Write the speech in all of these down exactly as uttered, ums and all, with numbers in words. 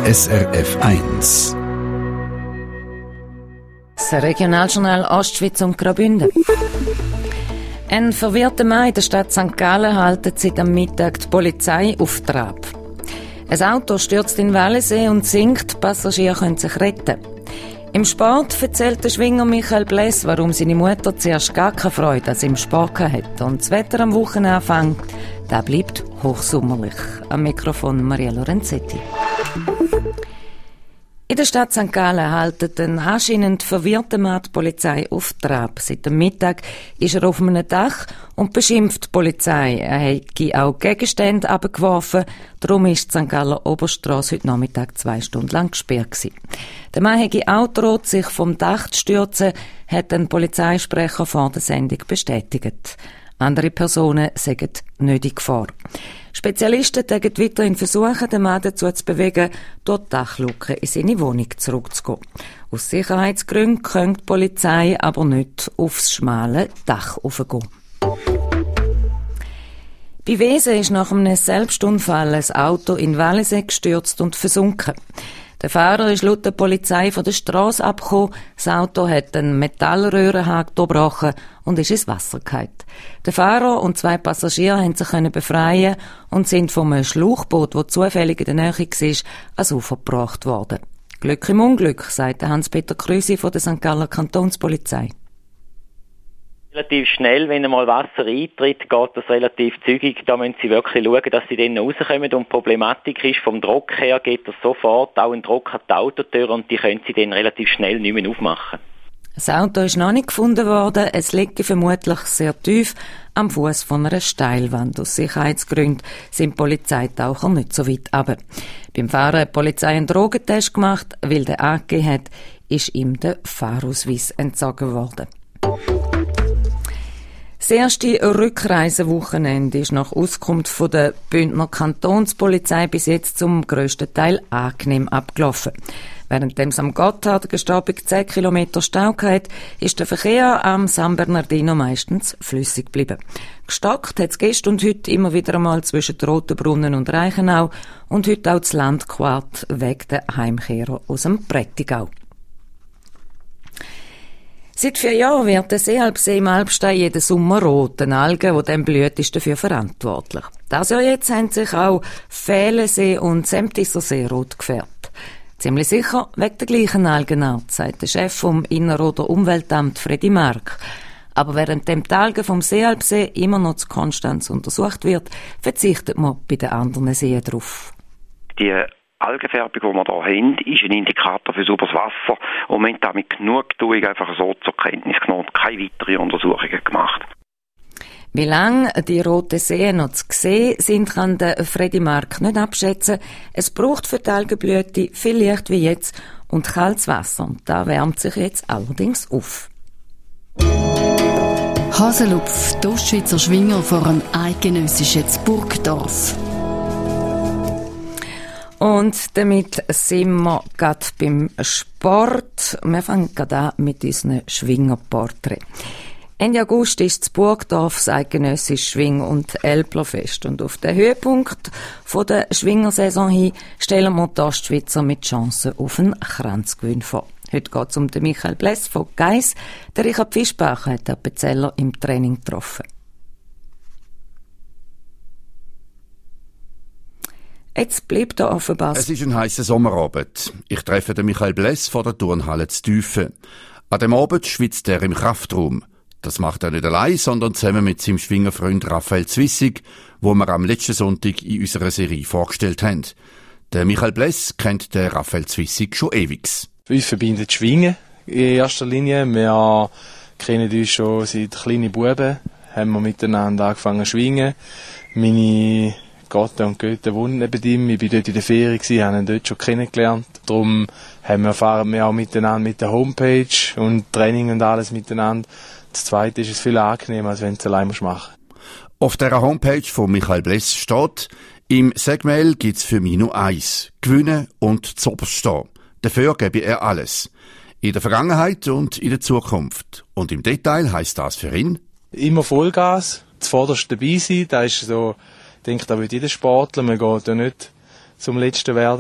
S R F eins. Das Regionaljournal Ostschweiz und Graubünden. Ein verwirrter Mann in der Stadt Sankt Gallen hält seit am Mittag die Polizei auf Trab. Ein Auto stürzt in den Wallensee und sinkt, die Passagiere können sich retten. Im Sport erzählt der Schwinger Michael Bless, warum seine Mutter zuerst gar keine Freude an seinem Sport hatte. Und das Wetter am Wochenanfang, das bleibt hochsommerlich. Am Mikrofon Maria Lorenzetti. In der Stadt Sankt Gallen hält ein anscheinend verwirrter Mann die Polizei auf Trab. Seit dem Mittag ist er auf einem Dach und beschimpft die Polizei. Er hätte auch Gegenstände abgeworfen. Darum ist die Sankt Galler Oberstrasse heute Nachmittag zwei Stunden lang gesperrt gewesen. Der Mann hätte auch gedroht, sich vom Dach zu stürzen, hat ein Polizeisprecher vor der Sendung bestätigt. Andere Personen sagen nicht in Gefahr. Spezialisten tägen weiterhin versuchen, den Mann dazu zu bewegen, durch die Dachluke in seine Wohnung zurückzugehen. Aus Sicherheitsgründen kann die Polizei aber nicht aufs schmale Dach raufgehen. Bei Wesen ist nach einem Selbstunfall ein Auto in Wallensee gestürzt und versunken. Der Fahrer ist laut der Polizei von der Strasse abgekommen. Das Auto hat einen Metallröhrenhaken gebrochen und ist ins Wasser gefallen. Der Fahrer und zwei Passagiere haben sich befreien und sind vom Schlauchboot, das zufällig in der Nähe war, ans Ufer gebracht worden. Glück im Unglück, sagt Hans-Peter Krüsi von der Sankt Galler Kantonspolizei. Relativ schnell, wenn einmal Wasser eintritt, geht das relativ zügig. Da müssen Sie wirklich schauen, dass Sie dann rauskommen. Und die Problematik ist, vom Druck her geht das sofort auch ein Druck an die Autotür und die können Sie dann relativ schnell nicht mehr aufmachen. Das Auto ist noch nicht gefunden worden. Es liegt vermutlich sehr tief am Fuß von einer Steilwand. Aus Sicherheitsgründen sind Polizeitaucher nicht so weit runter. Beim Fahrer hat die Polizei einen Drogentest gemacht. Weil der angegeben hat, ist ihm der Fahrausweis entzogen worden. Das erste Rückreisewochenende ist nach Auskunft von der Bündner Kantonspolizei bis jetzt zum grössten Teil angenehm abgelaufen. Während es am Gotthardgestapig zehn Kilometer Stau hatte, ist der Verkehr am San Bernardino meistens flüssig geblieben. Gestockt hat es gestern und heute immer wieder einmal zwischen Rotenbrunnen und Reichenau und heute auch das Landquart wegen der Heimkehrer aus dem Prättigau. Seit vier Jahren wird der Seealpsee im Alpstein jeden Sommer rot. Eine Alge, die dann blüht, ist dafür verantwortlich. Das Jahr jetzt haben sich auch Pfählensee und Semtissersee rot gefärbt. Ziemlich sicher wegen der gleichen Algenart, sagt der Chef vom Innerrhoder Umweltamt Fredi Mark. Aber während die Algen vom Seealpsee immer noch zu Konstanz untersucht wird, verzichtet man bei den anderen Seen drauf. Die Algenfärbung, die wir hier haben, ist ein Indikator für sauberes Wasser und wir haben damit Genugtuung einfach so zur Kenntnis genommen und keine weiteren Untersuchungen gemacht. Wie lange die roten Seen noch zu sehen sind, kann der Fredi Mark nicht abschätzen. Es braucht für die Algenblüte viel Licht wie jetzt und kaltes Wasser. Und da wärmt sich jetzt allerdings auf. Haselupf, die Ostschweizer Schwinger vor einem eidgenössischen Burgdorf. Und damit sind wir gerade beim Sport. Wir fangen gerade an mit unserem Schwingerporträt. Ende August ist das Burgdorf das eidgenössische Schwing- und Älplerfest. Und auf den Höhepunkt von der Schwingersaison hin stellen wir die Ostschweizer mit Chancen auf einen Kranzgewinn vor. Heute geht es um den Michael Bless von Geiss. Der Richard Fischbach hat den Appenzeller im Training getroffen. Jetzt bleibt er offenbar. Es ist ein heisser Sommerabend. Ich treffe den Michael Bless vor der Turnhalle zu Tüfen. An dem Abend schwitzt er im Kraftraum. Das macht er nicht allein, sondern zusammen mit seinem Schwingerfreund Raphael Zwissig, wo wir am letzten Sonntag in unserer Serie vorgestellt haben. Der Michael Bless kennt den Raphael Zwissig schon ewig. Uns verbindet Schwingen in erster Linie. Wir kennen uns schon seit kleinen Buben, haben wir miteinander angefangen zu schwingen. Meine Gatte und Goethe wohnen neben ihm. Ich war dort in der Ferien, haben ihn dort schon kennengelernt. Darum haben wir erfahren wir auch miteinander mit der Homepage und Training und alles miteinander. Das Zweite ist es viel angenehmer, als wenn du es allein machen musst. Auf der Homepage von Michael Bless steht, im Segmail gibt's für mich nur eins: Gewinnen und zuoberst stehen. Dafür gebe er alles. In der Vergangenheit und in der Zukunft. Und im Detail heisst das für ihn: Immer Vollgas, zuvorderst dabei sein. Das ist so, ich denke, da will jeder Sportler. Man geht ja nicht zum Letzten werden.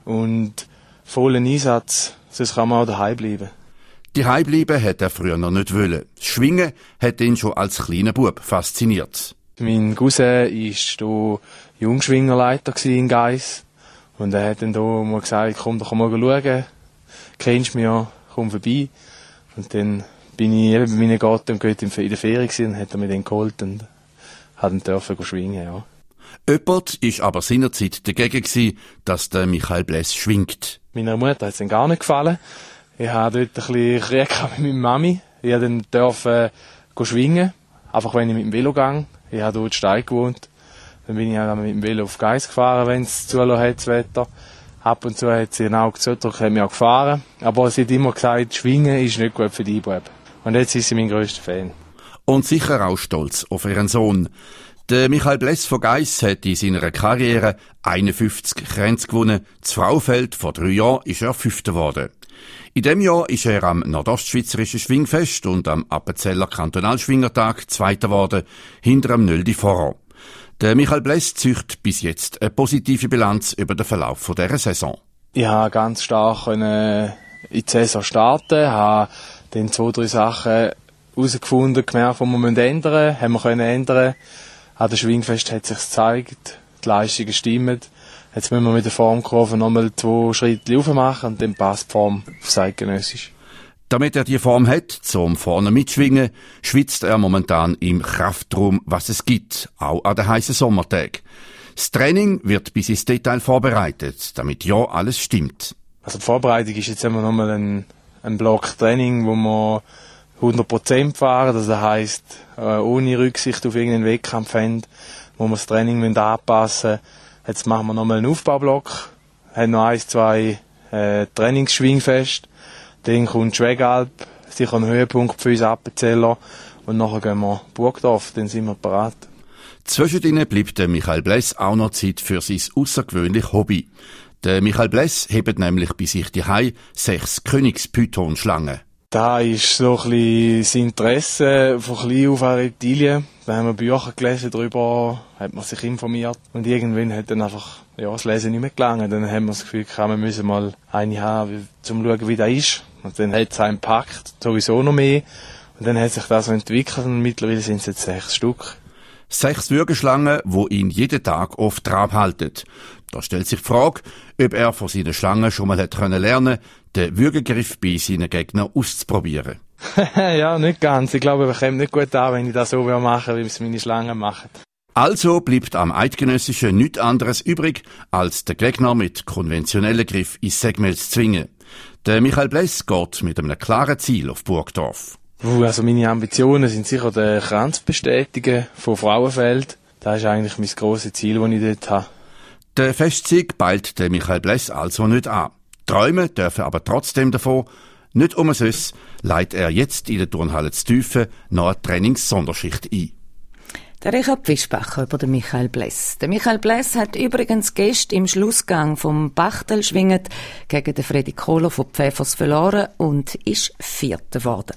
und vollen Einsatz, sonst kann man auch daheim bleiben. Die bleiben hat er früher noch nicht wollen. Das Schwingen hat ihn schon als kleiner Bub fasziniert. Mein Cousin war hier Jungschwingerleiter in Geiss. Und er hat dann da mal gesagt, komm doch mal schauen. Kennst du mich ja, komm vorbei. Und dann bin ich eben bei meinen Gatten und Götten in der Ferien gewesen, und hat er mich dann geholt und hat ihn dürfen schwingen, ja. Jemand war aber seinerzeit dagegen gewesen, dass der Michael Bless schwingt. Meiner Mutter hat es dann gar nicht gefallen. Ich hatte dort ein bisschen Krieg mit meiner Mami. Ich durfte dann dürfen schwingen, einfach wenn ich mit dem Velo gehe. Ich habe dort Stein gewohnt. Dann bin ich auch mit dem Velo auf Geiss gefahren, wenn es zulassen hat, das Wetter. Ab und zu hat sie ein Auge zugedrückt, hat mich auch gefahren. Aber sie hat immer gesagt, Schwingen ist nicht gut für die Buben. Und jetzt ist sie mein grösster Fan. Und sicher auch stolz auf ihren Sohn. Der Michael Bless von Geiss hat in seiner Karriere einundfünfzig Kränze gewonnen. Das Fraufeld vor drei Jahren ist er Fünfter geworden. In diesem Jahr ist er am Nordostschweizerischen Schwingfest und am Appenzeller Kantonalschwingertag Zweiter geworden, hinter dem Nöldi Vorher. Der Michael Bless zieht bis jetzt eine positive Bilanz über den Verlauf dieser Saison. Ich konnte ganz stark in die Saison starten, habe dann zwei, drei Sachen herausgefunden, gemerkt, die wir ändern müssen, haben wir können ändern. An der Schwingfest hat sich gezeigt, die Leistungen stimmen. Jetzt müssen wir mit der Formkurve nochmal zwei Schritte rauf machen und dann passt die Form aufs Eidgenössisch. Damit er die Form hat, zum vorne mitschwingen, schwitzt er momentan im Kraftraum, was es gibt, auch an den heißen Sommertagen. Das Training wird bis ins Detail vorbereitet, damit ja alles stimmt. Also die Vorbereitung ist jetzt immer nochmal ein, ein Block Training, wo wir hundert Prozent fahren, das heisst, ohne Rücksicht auf irgendeinen Wettkampf haben, wo wir das Training anpassen müssen. Jetzt machen wir nochmal einen Aufbaublock, haben noch ein, zwei äh, Trainingsschwingfest, dann kommt Schwegalp, sicher ein Höhepunkt für uns Appenzeller, und nachher gehen wir Burgdorf, dann sind wir bereit. Zwischendrin bleibt der Michael Bless auch noch Zeit für sein außergewöhnliches Hobby. Der Michael Bless hebt nämlich bei sich daheim sechs Königspythonschlangen. Da ist so ein bisschen das Interesse von klein auf an Reptilien. Da haben wir Bücher gelesen darüber, hat man sich informiert. Und irgendwann hat dann einfach, ja, das Lesen nicht mehr gelangt. Dann haben wir das Gefühl gehabt, wir müssen mal eine haben, um zu schauen, wie das ist. Und dann hat es einen gepackt, sowieso noch mehr. Und dann hat sich das so entwickelt und mittlerweile sind es jetzt sechs Stück. Sechs Würgeschlangen, die ihn jeden Tag auf Trab halten. Da stellt sich die Frage, ob er von seinen Schlangen schon mal hat lernen können, den Würgegriff bei seinen Gegnern auszuprobieren. Ja, nicht ganz. Ich glaube, ich komme nicht gut an, wenn ich das so machen will, wie es meine Schlangen machen. Also bleibt am Eidgenössischen nichts anderes übrig, als den Gegner mit konventionellen Griff ins Segmel zu zwingen. Der Michael Bless geht mit einem klaren Ziel auf Burgdorf. Also meine Ambitionen sind sicher den Kranz bestätigen von Frauenfeld. Das ist eigentlich mein grosses Ziel, das ich dort habe. Der Festsieg peilt der Michael Bless also nicht an. Träumen dürfen aber trotzdem davon. Nicht umsonst leitet er jetzt in der Turnhalle zu Tüfen noch eine Trainings-Sonderschicht ein. Der Richard Fischbacher über den Michael Bless. Der Michael Bless hat übrigens gestern im Schlussgang vom Bachtel schwingend gegen den Freddy Kohler von Pfäffers verloren und ist Vierter geworden.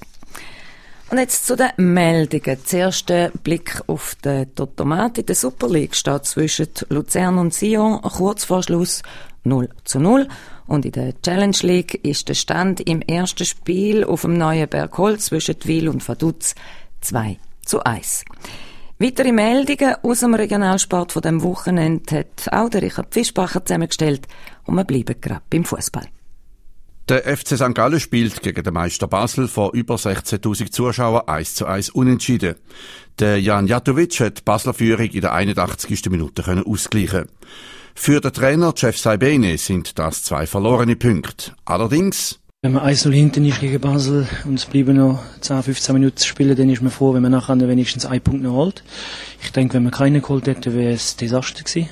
Und jetzt zu den Meldungen. Zuerst der Blick auf den Totomat. In der Super League steht zwischen Luzern und Sion kurz vor Schluss null zu null. Und in der Challenge League ist der Stand im ersten Spiel auf dem neuen Bergholz zwischen Wil und Vaduz zwei zu eins. Weitere Meldungen aus dem Regionalsport von diesem Wochenende hat auch der Richard Fischbacher zusammengestellt. Und wir bleiben gerade beim Fußball. Der F C Sankt Gallen spielt gegen den Meister Basel vor über sechzehntausend Zuschauern eins zu eins unentschieden. Der Jan Jatovic hat die Basler Führung in der einundachtzigsten Minute können ausgleichen. Für den Trainer Jeff Saibene sind das zwei verlorene Punkte. Allerdings, wenn man eins null hinten ist gegen Basel und es bleiben noch zehn, fünfzehn Minuten zu spielen, dann ist man froh, wenn man nachher wenigstens einen Punkt noch holt. Ich denke, wenn man keinen geholt hätte, wäre es ein Desaster gewesen.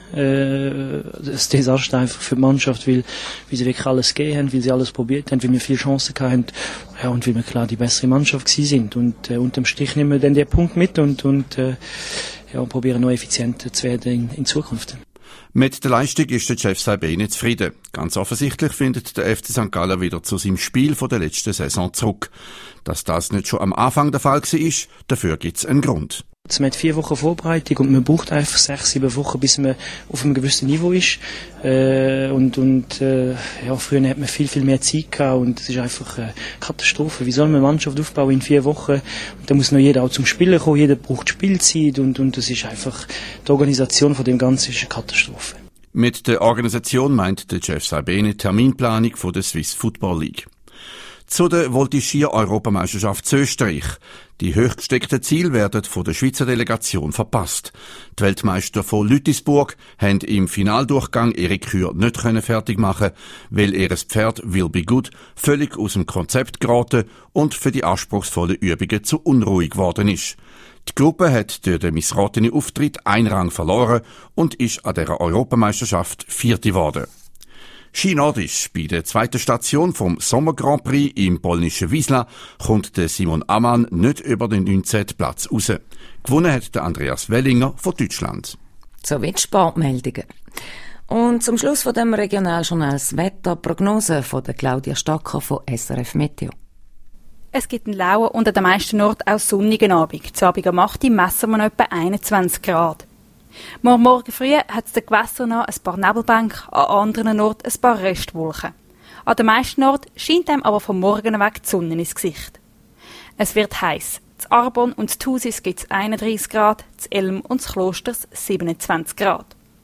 Äh, ein Desaster einfach für die Mannschaft, weil, weil sie wirklich alles gegeben haben, weil sie alles probiert haben, weil wir viele Chancen gehabt haben, ja, und weil wir klar die bessere Mannschaft gewesen sind. Und äh, unterm Strich nehmen wir dann den Punkt mit und, und äh, ja, probieren noch effizienter zu werden in, in Zukunft. Mit der Leistung ist der Jeff Saibene zufrieden. Ganz offensichtlich findet der F C Sankt Gallen wieder zu seinem Spiel von der letzten Saison zurück. Dass das nicht schon am Anfang der Fall war, dafür gibt's einen Grund. Man hat vier Wochen Vorbereitung und man braucht einfach sechs, sieben Wochen, bis man auf einem gewissen Niveau ist. Äh, und und äh, ja, früher hat man viel, viel mehr Zeit gehabt und es ist einfach eine Katastrophe. Wie soll man eine Mannschaft aufbauen in vier Wochen? Und da muss noch jeder auch zum Spielen kommen, jeder braucht Spielzeit und, und das ist einfach, die Organisation von dem Ganzen ist eine Katastrophe. Mit der Organisation meint der Jeff Sabene Terminplanung von der Swiss Football League. Zu der Voltigier-Europameisterschaft Österreich. Die hochgesteckten Ziele werden von der Schweizer Delegation verpasst. Die Weltmeister von Lütisburg haben im Finaldurchgang ihre Kür nicht fertig machen, weil ihr Pferd Will Be Good völlig aus dem Konzept geraten und für die anspruchsvollen Übungen zu unruhig geworden ist. Die Gruppe hat durch den missratenen Auftritt einen Rang verloren und ist an dieser Europameisterschaft Vierte geworden. Skinordisch, bei der zweiten Station vom Sommer Grand Prix im polnischen Wisla kommt der Simon Ammann nicht über den neunzehnten Platz raus. Gewonnen hat der Andreas Wellinger von Deutschland. Soweit Sportmeldungen. Und zum Schluss von dem Regionaljournal das Wetter, Prognose von der Claudia Stocker von S R F Meteo. Es gibt einen lauen und an den meisten Orten auch sonnigen Abend. Zu Abend um acht Uhr messen wir noch etwa einundzwanzig Grad. Morgen, morgen früh hat es den Gewässern ein paar Nebelbänke, an anderen Orten ein paar Restwolken. An den meisten Orten scheint einem aber vom Morgen weg die Sonne ins Gesicht. Es wird heiß. Z Arbon und z Thusis gibt es einunddreissig Grad, z Elm und z Klosters siebenundzwanzig Grad.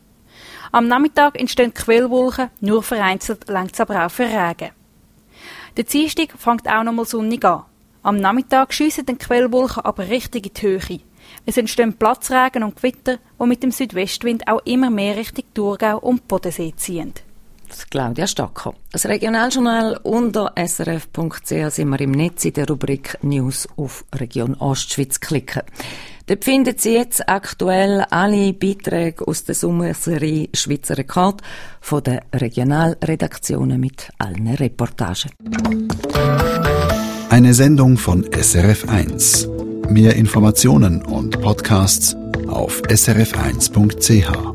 Am Nachmittag entstehen Quellwolken, nur vereinzelt reicht es aber auch für Regen. Der Dienstag fängt auch noch mal sonnig an. Am Nachmittag schiessen die Quellwolken aber richtig in die Höhe. Es entstehen Platzregen und Gewitter, die mit dem Südwestwind auch immer mehr Richtung Thurgau und Bodensee ziehen. Claudia Stocker. Das Regionaljournal unter s r f punkt c h sind wir im Netz in der Rubrik News auf Region Ostschweiz klicken. Dort finden Sie jetzt aktuell alle Beiträge aus der Sommerserie Schweizer Rekord von den Regionalredaktionen mit allen Reportagen. Eine Sendung von S R F eins. Mehr Informationen und Podcasts auf s r f eins punkt c h.